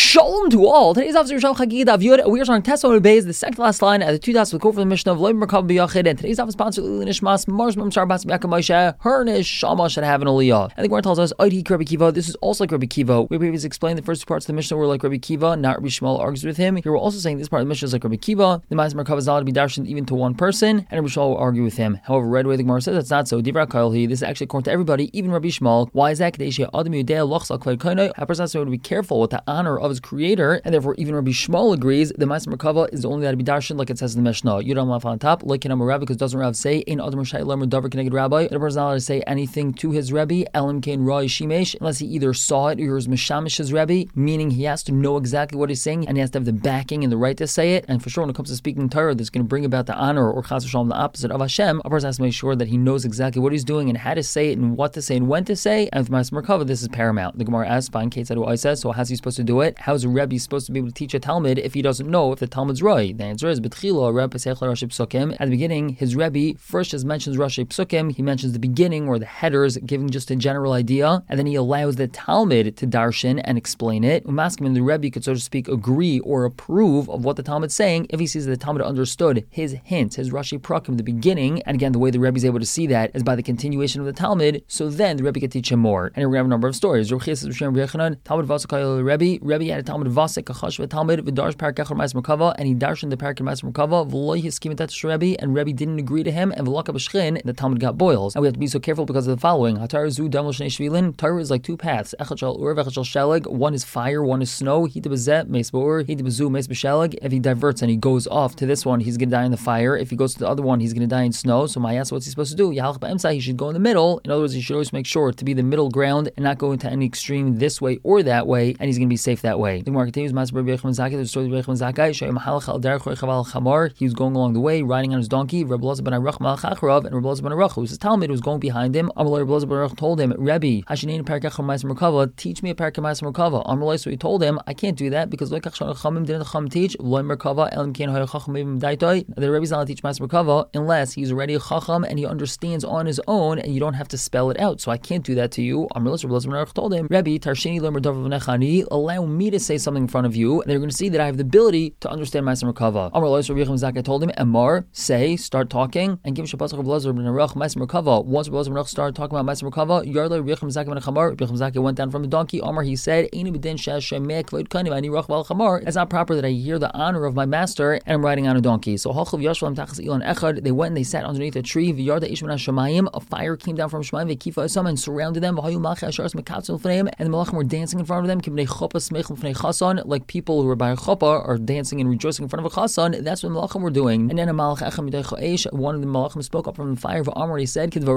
Shalom to all. Today's officer Shalom Chagid Avyud. We are starting Tesla Beis, the second last line at the 2 dots with quote from the Mishnah of Loim Merkav B'Yachid. And today's office sponsor Lili Nishmas Mars Mamshar Bas B'Yakam Moshe. Her Neshama should have an Aliyah. And the Gemara tells us Oidi Rabbi Kiva. This is also like Rabbi Kiva. We previously explained the first two parts of the Mishnah were like Rabbi Kiva, not Rabbi Shmuel argues with him. Here we're also saying this part of the Mishnah is like Rabbi Kiva. The Ma'aser Merkav is allowed to be darshan even to one person, and Rabbi Shmuel will argue with him. However, right away the Gemara says that's not so. Divra Kailhi. This is actually according to everybody, even Rabbi Shmuel. Why is that? A person has to be careful with the honor of his creator, and therefore even Rabbi Shmuel agrees the Ma'aser Merkava is only allowed to be darshan, like it says in the Mishnah. Yudam Laf on top, like Kinam Rabbi, because doesn't Rav say in Adam Rashai Lemar Davar Keneged Rabbi, the person is not allowed to say anything to his Rebbe, Elam Kain Rai Shimesh, unless he either saw it or is Mishamish his Rebbe, meaning he has to know exactly what he's saying and he has to have the backing and the right to say it. And for sure, when it comes to speaking Torah, that's going to bring about the honor or Chas v'Shalom, the opposite of Hashem. A person has to make sure that he knows exactly what he's doing and how to say it and what to say and when to say. And with Ma'aser Merkava, this is paramount. The Gemara asks, fine, Kate said what I says, so how's he supposed to do it? How's a Rebbe supposed to be able to teach a Talmud if he doesn't know if the Talmud's right? The answer is, B'tchila Rebbe Pesach Rashi Psukim. At the beginning, his Rebbe first just mentions Rashi Psukim. He mentions the beginning or the headers, giving just a general idea, and then he allows the Talmud to darshan and explain it. Umaskim, and the Rebbe could, so to speak, agree or approve of what the Talmud's saying if he sees that the Talmud understood his hints, his Rashi Prakim, the beginning. And again, the way the Rebbe is able to see that is by the continuation of the Talmud. So then the Rebbe could teach him more. And here we have a number of stories. Talmud Rebbe had a Talmud Vasek, a Chashva Talmud, V'darsh Parak Echad Ma'aser Merkava, and he darshan the Parak Ma'aser Merkava, V'loi Hiskim Etash Rebbe, and Rebbe didn't agree to him, and V'laka B'shchin, the Talmud got boils. And we have to be so careful because of the following. Hatar Zu Damel Shnei Shvilin, Torah is like two paths. Echad Shal Ur, V'echad Shal Sheleg, one is fire, one is snow. Hita B'zeh, Meis B'ur, Hita B'zu, Meis B'sheleg. If he diverts and he goes off to this one, he's going to die in the fire. If he goes to the other one, he's going to die in snow. So Mayas, what's he supposed to do? Yahalach Ba'emsa, he should go in the middle. In other words, he should always make sure to be the middle ground and not go into any extreme this way or that way, and he's going to be safe that way. The Gemara continues, the story of Rebbe Zakai, he was going along the way, riding on his donkey, Rebbe Elazar ben Aruch Malach Acharav, and Rebbe Elazar ben Aruch, who was his Talmud, was going behind him. Amalei Rebbe Elazar ben Aruch told him, Rebbe, Hashanein Parak Echad Ma'aser Merkava, teach me a Parak Ma'aser Merkava. Amalei, so he told him, I can't do that because Lo Kach Shana Chachamim didn't the Chacham teach, Lo Merkava Elam Kain Hayah Chachamim Daitoi. The Rebbe's not allowed to teach Ma'aser Merkava unless he's already a Chacham and he understands on his own, and you don't have to spell it out. So I can't do that to you. Amalei Rebbe Elazar ben Aruch told him, Rebbe, Tarshini Lo Merdav V'nechani, allow me to say something in front of you, and they're going to see that I have the ability to understand Ma'aser Merkava. Amalei Rebbe Zakai told him, Amar, say, start talking, and give Shabbos Rebbe Elazar ben Aruch Ma'aser Merkava. Once Rebbe Elazar ben Aruch started talking about Ma'aser Merkava, Yarle Rebbe Zakai ben Chamar, Rebbe Zakai went down from the donkey. Amar, he said, it's not proper that I hear the honor of my master and I'm riding on a donkey. So they went and they sat underneath a tree. A fire came down from Shemayim and surrounded them, and the Malachim were dancing in front of them, like people who were by a chuppah are dancing and rejoicing in front of a chasan. That's what the Malachim were doing. And then one of the Malachim spoke up from the fire of Amar. He said, just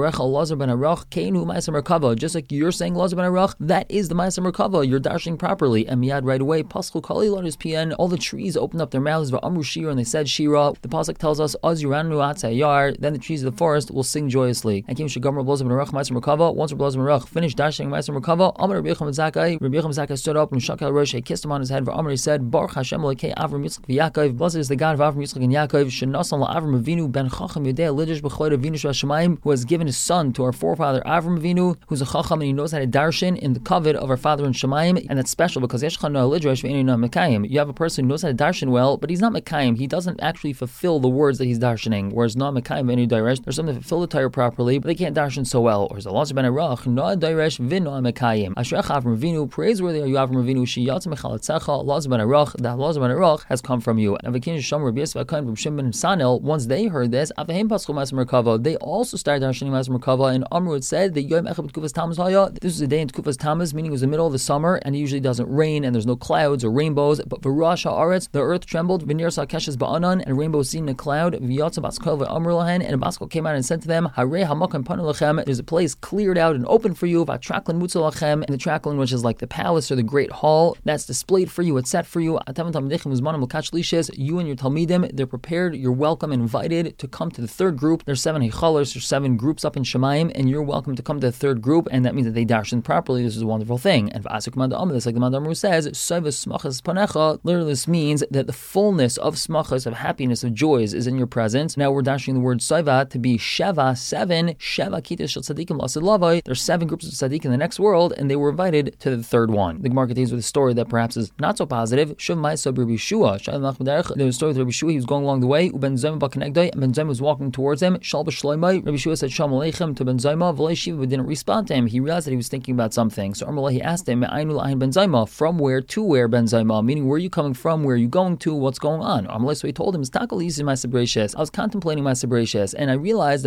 like you're saying Elazar ben Aruch, that is the Ma'aser Merkava. You're dashing properly. And miyad, right away, Paschal Kali on his pian, all the trees opened up their mouths, Amru Shira, and they said Shira. The pasuk tells us, Az Yiranu Atzayar, then the trees of the forest will sing joyously. And Kim Shagam Rebbe Elazar ben Aruch Ma'aser Merkava. Once Rebbe Elazar ben Aruch finished dashing Ma'aser Merkava, Amar Rabbi Yochanan Zakai stood up and Shakal Rosh, he kissed him on his head. Amar, he said, Baruch Hashem Elokei Avram Yitzchak v'Yaakov. Blessed is the God of Avram, Yitzchak, and Yaakov. Shenasan la'Avram Avinu ben Chacham Yodei Lidish b'Choyed Avinu Sh'Hashamayim, who has given his son to our forefather Avram Avinu, who's a Chacham and he knows how to darshan in the kavod of our father in Shemayim, and that's special because Yeshcha no Lidrash v'Einu no Mekayim. You have a person who knows how to darshan well, but he's not Mekayim. He doesn't actually fulfill the words that he's darshaning. Whereas no Mekayim v'Einu Dairesh, there's some that fulfill the Torah properly, but they can't darshan so well. Or Elazar ben Aruch no Dairesh v'No Mekayim. Ashrech Avram Avinu, praiseworthy are you Avram Avinu, Shiyatz Mechalatzecha. Elazar ben Aruch, the Elazar ben Aruch has come from you. And Vakin Shom Rabbi Yosef HaKohen from Shimon and Sanel, once they heard this, Avahem Paschal Ma'aser Merkava, they also started darshaning Ma'aser Merkava. And Amru had said that Yom Echad B'Tkufas Tammuz Haya. This is a day in Tkufas Tammuz, meaning it was the middle of the summer, and it usually doesn't rain, and there's no clouds or rainbows. But V'Rosh Haaretz, the earth trembled. V'Nir Sakeshes Ba'anan, and a rainbow was seen in a cloud. V'Yatza Baskol V'Amru Lahen, and a Baskol came out and said to them, Harei Hamakam Panu Lachem, there's a place cleared out and open for you. V'Atraklin Mutza Lachem, and the traklin, which is like the palace or the great hall, that's displayed for you. It's set for you. You and your Talmidim, they're prepared, you're welcome and invited to come to the third group. There's 7 Hechalos, there's 7 groups up in Shemayim, and you're welcome to come to the third group, and that means that they darshan properly. This is a wonderful thing. And V'asuk Manda Amr, that's like the Manda Amr says, Soivas Smachas Panecha, literally this means that the fullness of smachas, of happiness, of joys is in your presence. Now we're dashing the word Soiva to be Sheva, 7, Sheva Kitas Shel Tzadikim Lasid Lavai. There's 7 groups of Tzaddik in the next world, and they were invited to the third one. The Gemara continues with a story that that perhaps is not so positive. Shuv Ma'aseh Rabbi Yeshua. There was a story with Rabbi Yeshua. He was going along the way. Ben Zoma b'Kenegdai, and Ben Zoma was walking towards him. Shal b'Shloimai. Rabbi Yeshua said Shalom Aleichem to Ben Zoma. V'lei Shiva, but didn't respond to him. He realized that he was thinking about something. So Amalei, he asked him, Me'ainu la'ayin Ben Zoma, from where to where Ben Zoma? Meaning, where are you coming from? Where are you going to? What's going on? Amalei, so he told him, Stakal Yis in my Sabratius. I was contemplating my Sabratius, and I realized that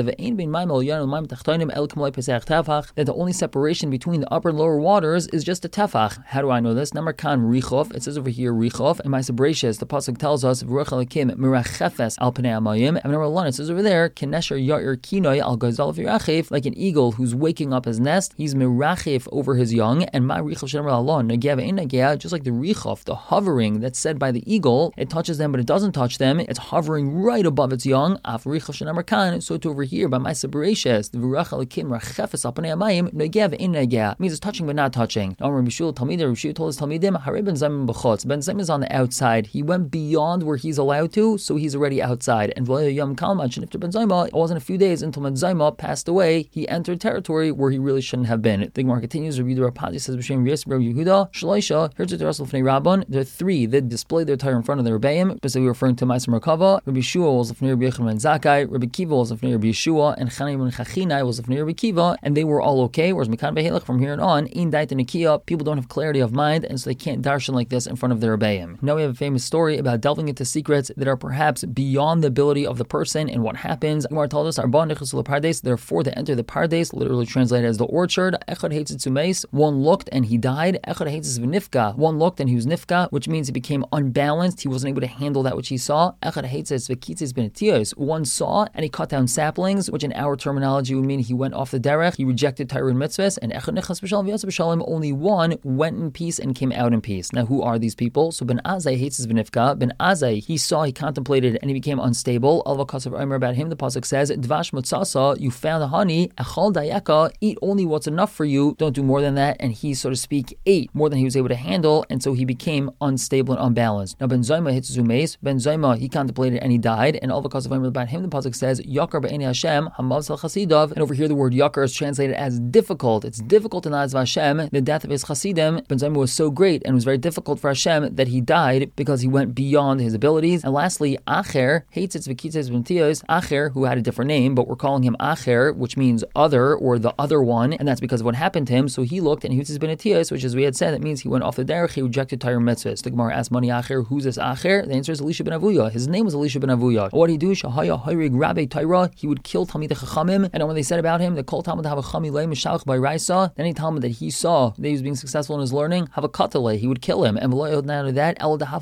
the only separation between the upper and lower waters is just a tefach. How do I know this? Number kan Richov. It says over here Richov, and my Sabratius, the pasuk tells us V'ruach Elokim mirachefes al pnei hamayim. And number 1, it says over there Kenesher Yair Kinoi al Gazal V'Yirachef, like an eagle who's waking up his nest. He's mirachef over his young, and my Richov Shenemar Allah Negea Ve'Inegea, just like the Richov, the hovering that's said by the eagle, it touches them but it doesn't touch them. It's hovering right above its young. Af Richov Shenemar Kan. So to over here by my Sabratius, the V'ruach Elokim mirachefes al pnei hamayim Negea Ve'Inegea means it's touching but not touching. Rabbi Shua told us Talmidim, Harei Ben Zayim b'chutz. Ben Zayim is on the outside. He went beyond where he's allowed to, so he's already outside. And Yom Kalman, after Ben Zayim, it wasn't a few days until Ben Zayim passed away. He entered territory where he really shouldn't have been. The Gemara continues. Rabbi Yehuda Rapadi says, B'Shem Yis Rabbi Yehuda Shloisha. Here's the Rasul Fnei Rabban. There are 3 that display their attire in front of the Rebbeim. Specifically referring to Ma'aser Merkava. Rabbi Shua was Fnei Rabbi Yochanan ben Zakkai. Rabbi Kiva was Fnei Rabbi Yeshua, and Chanai ben Chachinai was Fnei Rabbi Kiva, and they were all okay. Whereas Mekan Behelach from here on, in Dait and Nikia, people don't have clarity of mind, and so they can't darshan like this in front of their Rebbeim. Now we have a famous story about delving into secrets that are perhaps beyond the ability of the person and what happens. Gemara told us, Arba nechus lepardes, therefore to enter the pardes, literally translated as the orchard. Echad hates sumeis, one looked and he died. Echad hates v'nifka, one looked and he was nifka, which means he became unbalanced. He wasn't able to handle that which he saw. Echad hates v'kitzes benetios, one saw and he cut down saplings, which in our terminology would mean he went off the derech. He rejected Torah and mitzvahs. And echad nechas b'shalom v'yatz b'shalom, only one went in peace and came out in peace. Now, who are these people? So Ben Azai hates his Benifka. Ben Azai, he saw, he contemplated, and he became unstable. Al Vakasav Omer about him, the pasuk says, Dvash Mutsasa, you found the honey, Echal Dayaka, eat only what's enough for you, don't do more than that. And he, so to speak, ate more than he was able to handle, and so he became unstable and unbalanced. Now Ben Zayma hits Zumeis. Ben Zayma, he contemplated and he died. And Al Vakasav Omer about him, the pasuk says, Yakar Ba'eni Hashem, Hamav Sal Chasidav. And over here the word Yakar is translated as difficult. It's difficult in the eyes of Hashem. The death of his Chasidim, Ben Zayma was so great and it was very difficult for Hashem that he died because he went beyond his abilities. And lastly, Acher hates its Vikitzes Ventios. Acher, who had a different name, but we're calling him Acher, which means other or the other one, and that's because of what happened to him. So he looked and he was his Benetios, which as we had said, that means he went off the derech, he rejected Torah mitzvahs. The Gemara asked Mani Acher, who's this Acher? The answer is Elisha ben Avuya. His name was Elisha ben Avuya. What did he do? Shahaya Hayrig Rabbi Torah. He would kill Talmid Chachamim, and when they said about him, the Kol Talmud have a Chami Lei Mishalch by Raisa, any Talmud that he saw that he was being successful in his learning, have a Katale, he would kill him. And not only that,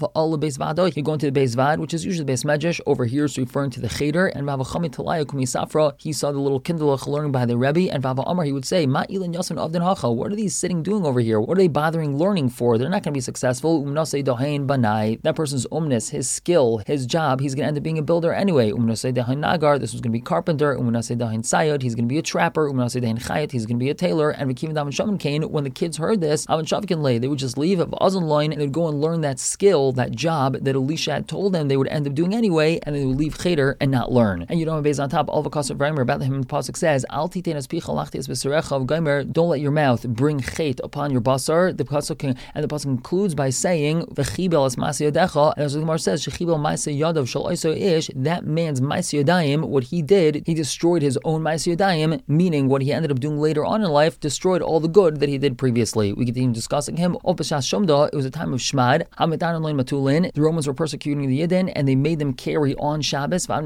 he'd go into the Beis Vad, which is usually the Beis Medrash. Over here is referring to the Cheder. And Vavachami Talaya Kumi Safra, he saw the little kindlech learning by the Rebbe. And Vava Amar, he would say, Ma Ilan Yasan Avdan Hacha, what are these sitting doing over here? What are they bothering learning for? They're not going to be successful. Umnasei Dahain Banai, that person's umnis, his skill, his job, he's going to end up being a builder anyway. Umnasei Dahain Nagar, this was going to be carpenter. Umnasei Dahain Sayod, he's going to be a trapper. Umnasei Dahain Chayat, he's going to be a tailor. And Vikim Daman Shaman Kane, when the kids heard this, Avan Shavikin lay, they would just leave of Azan line and they'd go and learn that skill, that job that Elisha had told them they would end up doing anyway, and they would leave Cheder and not learn. And you know, based on top, Al Vakasar Vaymer, about him, the pasuk says, Al titenas picha lachtes b'serecha v'gaymer, don't let your mouth bring chet upon your basar. The pasuk concludes by saying, V'chibel es ma'aseh yodecha, and as the Gemara says, Shechibel ma'aseh yadav shel oiso ish, that man's ma'aseh yodayim, what he did, he destroyed his own ma'aseh yodayim, meaning what he ended up doing later on in life, destroyed all the good that he did previously. We continue discussing him. Opashas Shomda, it was a time of Shmad. The Romans were persecuting the Yidden, and they made them carry on Shabbos. So the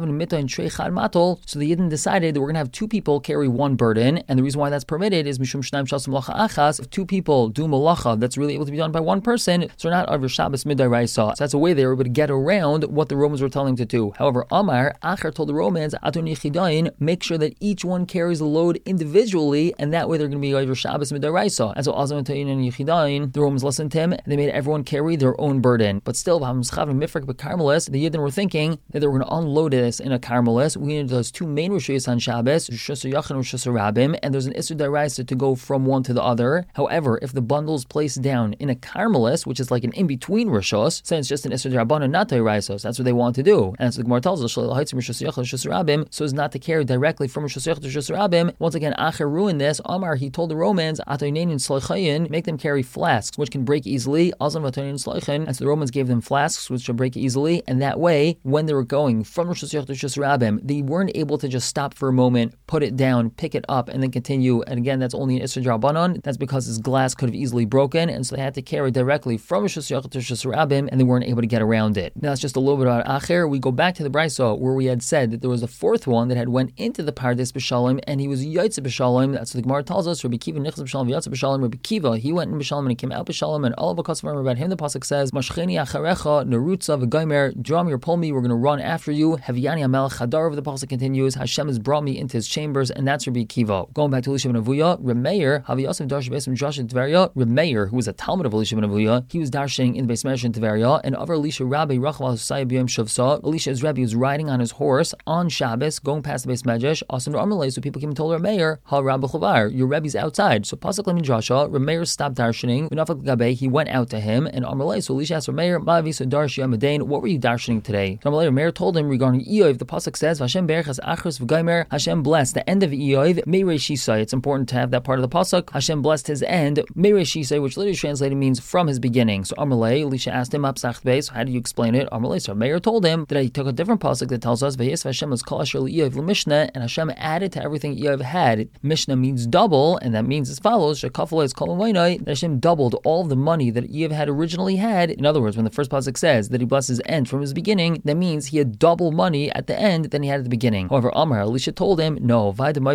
Yidden decided that we're going to have 2 people carry one burden, and the reason why that's permitted is Mishum Shnaim Shasum Malacha Achas. If 2 people do malacha that's really able to be done by one person, so they're not over Shabbos Midday Raisa. So that's a way they were able to get around what the Romans were telling them to do. However, Amar Acher told the Romans, Atun Yechidayin, make sure that each one carries the load individually, and that way they're going to be over Shabbos Midday Raisa. And so Azam and Yechidayin, the Romans listened to him, and they made everyone carry their own burden. But still, the Yidden were thinking that they were going to unload this in a Carmelis. We need those 2 main Rishuyas on Shabbos, Rishus Yachin and Rishus Rabim, and there's an Isur Daraisa to go from one to the other. However, if the bundle is placed down in a Carmelis, which is like an in-between Rishus, so it's just an Isur Darabanan, not Daraisa, that's what they want to do. And so the Gemara tells us, Rishus Yachin Rishus Rabim, so as not to carry directly from Rishus Yachin to Rishus Rabim. Once again, Acher ruined this. Amar, he told the Romans, make them carry flasks, which can break easily. And so the Romans gave them flasks which should break easily, and that way, when they were going from Rosh Hashanah to Rosh Hashanah, they weren't able to just stop for a moment, put it down, pick it up, and then continue. And again, that's only an Isser D'Rabbanan. That's because this glass could have easily broken, and so they had to carry it directly from Rosh Hashanah to Rosh Hashanah, and they weren't able to get around it. Now, that's just a little bit about Acher. We go back to the Brisa where we had said that there was a fourth one that had went into the Pardes B'Shalom, and he was Yaitze B'Shalom. That's what the Gemara tells us. Rabbi Kiva Nichz B'Shalom, Yaitze B'Shalom. Rabbi Kiva, he went in B'Shalom and he came out B'Shalom, and all of us about him, the pasuk says, Mashcheni Acharecha Nerutza V'Gaimer, draw me or pull me, we're going to run after you. Haviani Amelech Hadar, the pasuk continues, Hashem has brought me into his chambers, and that's Rabbi Kiva. Going back to Elisha ben Avuya, Remeir, Havi Yosef Darsh Beis Midrash in Tveria, Remeir, who was a Talmud of Elisha ben Avuya, he was darshing in the Beis Medrash in Tveria, and over Elisha Rabbi Rachel Husayah B'Yom Shavsa, Elisha's Rebbe was riding on his horse on Shabbos, going past the Beis Medrash, Asan Amalei, so people came and told Remeir, Ha Rabbi Chavar, your Rebbe's outside. So pasuk Midrasha, Remeir stopped darshaning, V'nafak Gabe, he went out to him, and Amalei, so Elisha asked Remeir, Ma'avi Darsh Yamadain, what were you darshaning today? So Amalei, Remeir told him regarding Eov, the pasuk says, Hashem Berachas Achros V'Gaimer, Hashem blessed the end of Eov, Meirei Shisai. It's important to have that part of the pasuk. Hashem blessed his end, Meirei Shisai, which literally translated means from his beginning. So Amalei, Elisha asked him, Apsach Beis, how do you explain it? Amalei, so Meir told him that he took a different pasuk that tells us, Vayis Hashem was Kol Asher Eov L'Mishnah, and Hashem added to everything Eov had. Mishnah means double, and that means as follows, Shekafalei is Kol Moinai, that Hashem doubled all the money that Eov had originally had. In other words, when the first pasuk says that he blessed his end from his beginning, that means he had double money at the end than he had at the beginning. However, Amar, Elisha told him, no,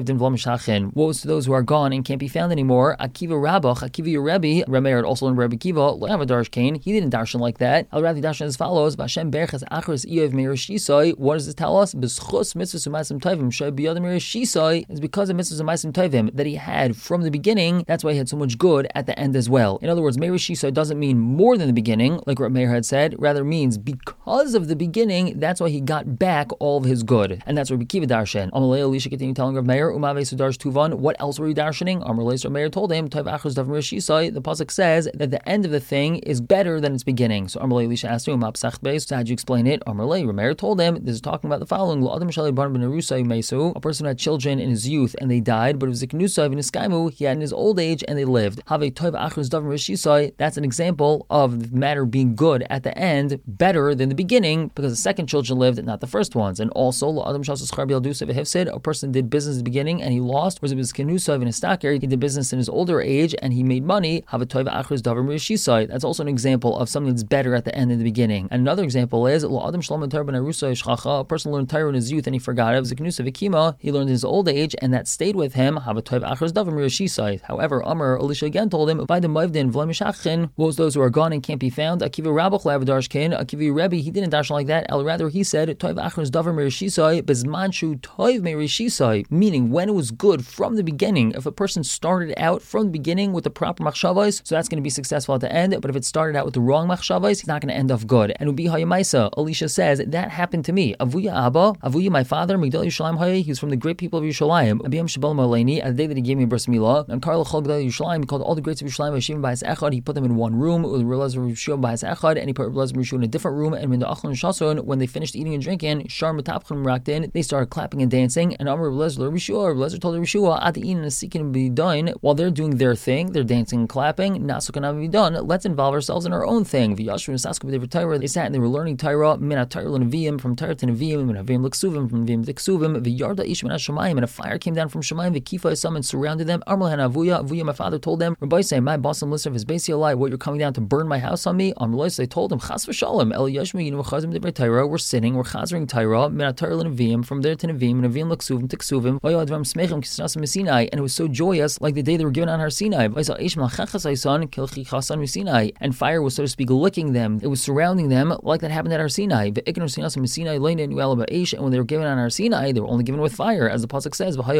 woe to those who are gone and can't be found anymore. Akiva Rabach, Akiva your Rebbe, Remeir also in Rebbe Kiva, Darsh Kane, he didn't darshan like that. I'll rather darshan as follows, Vashem Berchas Achros Eov Meir Shisai. What does this tell us? B'schus mitzvahs u'maisim tovim shei b'yadam Meir Shisai. It's because of mitzvahs u'maisim tovim that he had from the beginning. That's why he had so much good at the end as well. In other words, Meir Shisai doesn't mean more than the beginning, like what Meir had said, rather means because of the beginning, that's why he got back all of his good. And that's Rabbi Kiva darshan. Amalei Elisha continued telling Rav Meir, Umave Sudarsh Tuvan, what else were you darshaning? Amalei Rav Meir told him, Tov Achros Dav Meir Shisai, the pasuk says that the end of the thing is better than its beginning. So Amalei Elisha asked him, so how'd you explain it? Amalei, Rav Meir told him, this is talking about the following, a person who had children in his youth and they died, but it was a Knusav in his Skaimu, he had in his old age and they lived. Have a Tov Achros Dav Meir Shisai, that's an example of the matter being good at the end, better than the beginning, because the second children lived, not the first ones. And also, a person did business at the beginning and he lost, whereas it was Kenusav in his stocker, he did business in his older age and he made money. That's also an example of something that's better at the end than the beginning. And another example is, a person learned Torah in his youth and he forgot it. It was a Kenusav Ikima, he learned in his old age and that stayed with him. However, Amar, Elisha again told him, what was those who are gone and can't be found? Akiva Rabach Lavdarshkin, Akiva Rebbe, he didn't dash like that. Rather, he said, meaning when it was good from the beginning. If a person started out from the beginning with the proper machshavos, so that's going to be successful at the end. But if it started out with the wrong machshavos, he's not going to end off good. And Ubi Hayamaisa, Elisha says, that happened to me. Avuya Abba, Avuya my father, Migdal Yushalayim Haye, he was from the great people of Yushalayim. Abiyam Shabal Maleni, at the day that he gave me bris milah, and Karla Chol Gdal Yushalayim, he called all the greats of Yushalayim Hashim by his echad. He put them in one room with Relaz Rishua by his echad, and he put Relaz Rishua in a different room. And when the Achlon Shason, when they finished eating and drinking, Shar Matapchim Rakdin, they started clapping and dancing. And Amr Relaz Rishua told Rishua, Adin and Asikin be done while they're doing their thing, they're dancing and clapping. Nasukan be done. Let's involve ourselves in our own thing. They sat and they were learning Torah, Minat Torah Neviim, from Torah to Neviim, and Neviim Liksuvim, from Neviim Liksuvim. V'yarda ish min Hashamayim, and a fire came down from Shemayim. V'kifa summoned, surrounded them. Amr Avuya, my father told them, Rabbi say, my boss and listener of his Beis Yalai, what, you're coming down to burn my house on me? Amr they told him, Chas v'shalom, El Yashmi Yinu Chazim Divrei Torah, we're sinning, we're chazering Torah, Minat Torah Neviim, from there to Neviim, Neviim Liksuvim to Ksuvim. V'yadvam Smechim Kisnasim Sinai, and it was so joyous, like the day they were given on Har Sinai. And fire was, so to speak, licking them. It was surrounding them, like that happened at Har Sinai. And when they were given on Har Sinai, they were only given with fire, as the pasuk says. So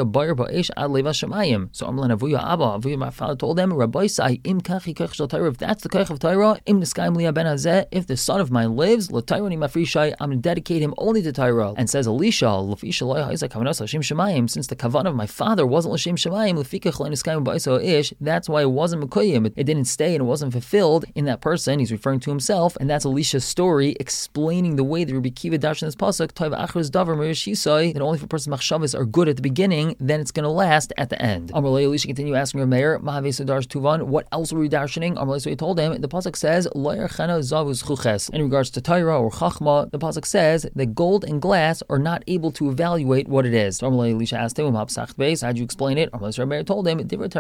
Amlan Avuya Abba, Avuya my father told them, Rabbi Sai, if that's the koich of Torah, if the son of mine lives, L'Tayroni Mafrishai, I'm going to dedicate him only to Torah. And says Elisha, L'fisha Lo Ha'isa Kavanos L'Shem Shemayim, since the kavanah of my father wasn't L'Shem Shemayim, L'fikach L'Niskayim Ba'isa Ish, that's why it wasn't Mekuyim. It didn't stay and it wasn't fulfilled in that person. He's referring to himself, and that's Elisha's story explaining the way that Rabbi Kiva darshan this pasuk, Toiv Achros Davar Merishisai, that only if a person's machshavas are good at the beginning, then it's going to last at the end. Amalei Elisha continue asking her mayor, Mahavesa Darsh Tuvan, what else were you darshaning? Amalei, so he told him, the pasuk says, Lo Yerchana Zavuz Chuches. In regards to Torah or Chachma, the pasuk says that gold and glass are not able to evaluate what it is. So Amalei Elisha asked him, how'd you explain it? Amalei, so mayor told him,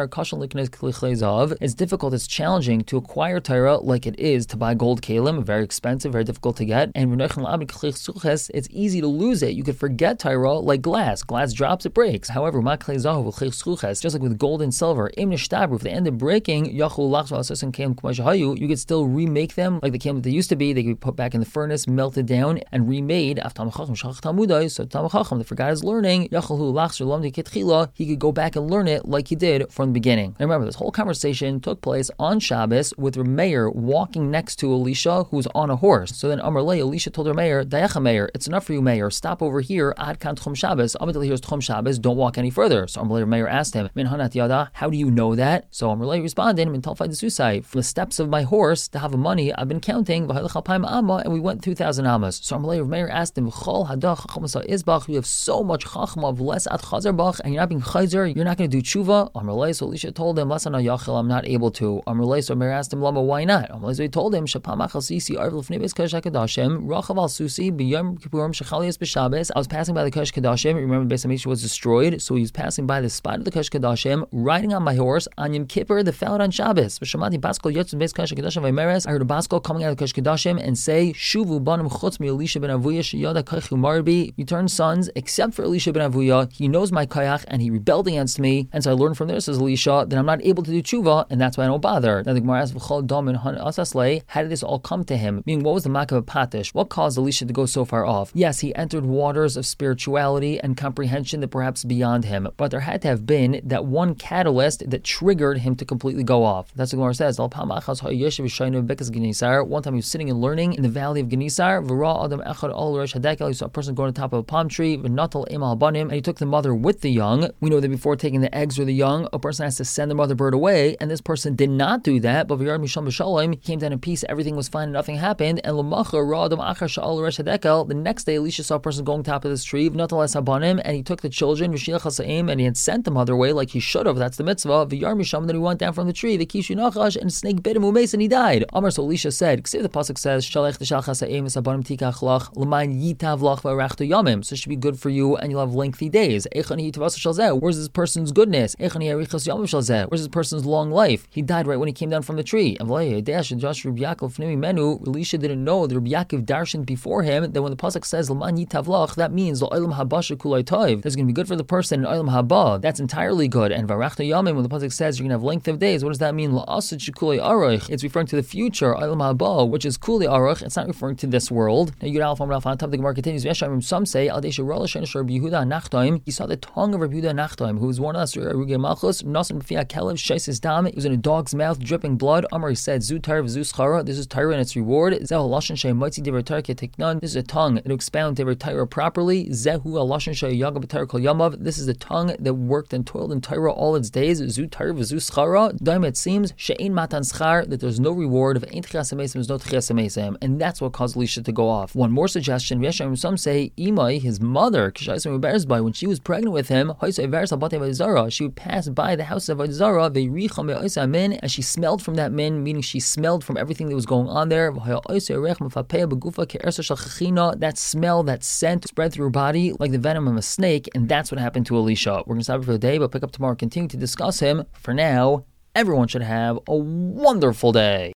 it's difficult, it's challenging to acquire Torah like it is to buy gold kalim, very expensive, very difficult to get. And it's easy to lose it. You could forget Torah like glass. Glass drops, it breaks. However, just like with gold and silver, if they end up breaking, you could still remake them like the kalim that they used to be. They could be put back in the furnace, melted down, and remade. So Tam Chacham that forgot his learning, he could go back and learn it like he did from the beginning. And remember, this whole conversation took place on Shabbos with her mayor walking next to Elisha, who was on a horse. So then Amar Lei, Elisha told her mayor, Dayacha mayor, it's enough for you, mayor. Stop over here. Ad kan Tchum Shabbos. Up until here's Tchum Shabbos, don't walk any further. So Amar Lei, mayor asked him, Min Hanat Yada, how do you know that? So Amar Lei responded, Min Talfai Desusai, from the steps of my horse to have money, I've been counting, and we went 2,000 amas. So Amar Lei, mayor asked him, you have so much chachma of less at chazarbach, and you're not being chayzer, you're not going to do tshuva. Amar Lei, so Elisha told him, I'm not able to. Amar Lei, so mayor asked him, Lama, why not? Amar Lei, so he told him, I was passing by the Kodesh Kodashim. Remember, the Beis Hamikdash was destroyed, so he was passing by the spot of the Kodesh Kodashim, riding on my horse on Yom Kippur, that fell out on Shabbos. I heard a Baskel coming out of the Kodesh Kodashim and say, Shuvu banim chutz mi Elisha ben Avuya sheyada kaychu marbi. Return sons, except for Elisha ben Avuya. He knows my kayach and he rebelled against me. And so I learned from this, says Elisha, that I'm not able to do tshuva, and that's why I don't bother. Now the Gemara asks, how did this all come to him? Meaning, what was the Makav Patish? What caused Elisha to go so far off? Yes, he entered waters of spirituality and comprehension that perhaps beyond him, but there had to have been that one catalyst that triggered him to completely go off. That's what Gemara says. One time he was sitting and learning in the valley of Genisar. He saw a person going on top of a palm tree, and he took the mother with the young. We know that before taking the eggs or the young, a person has to send the mother bird away, and this person did not do that, but he came down in peace, everything was fine and nothing happened. And the next day Elisha saw a person going top of this tree, and he took the children, and he had sent the mother away like he should have. That's the mitzvah. Then he went down from the tree, the kishu nachash, and a snake bit him, and he died. Amar, so Elisha said, the pasuk says, so it should be good for you and you'll have lengthy days. Where's this person's goodness? Where's this person's long life? He died right when he came down from the tree. Elisha didn't know that Rabbi Yaakov darshaned before him that when the pasuk says that means that's going to be good for the person in Olam Haba. That's entirely good. And Varachta Yamim, when the pasuk says you're going to have length of days, what does that mean? It's referring to the future Olam Haba, which is Kuli Aruch. It's not referring to this world. Now Yud Aleph Amar Aleph on top, the Gemara continues. Some say he saw the tongue of Rabbi Yehuda Nachtaim, who was one of us. He was in a dog's mouth, dripping blood. Amar, he said, Zu Torah v'Zu Schara. This is Torah and its reward. This is a tongue that expound Devar Torah properly. This is the tongue that worked and toiled in Torah all its days. Zu Torah v'Zu Schara. It seems she'ein matan schar, that there's no reward of ein tchias hamesim, there's no tchias hamesim, and that's what caused Elisha to go off. One more suggestion: some say Imai, his mother, when she was pregnant with him, she would pass by the house of Zara, and she smelled from that min, meaning she smelled from everything that was going on there. That smell, that scent spread through her body like the venom of a snake, and that's what happened to Elisha. We're going to stop for the day, but pick up tomorrow and continue to discuss him. For now, everyone should have a wonderful day.